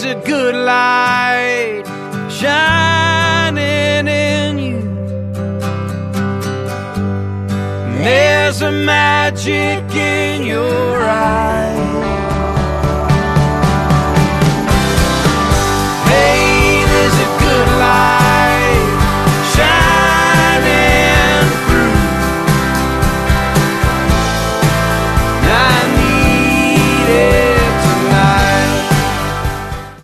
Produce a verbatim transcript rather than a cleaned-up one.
a good light shining in you. There's a magic in your eyes.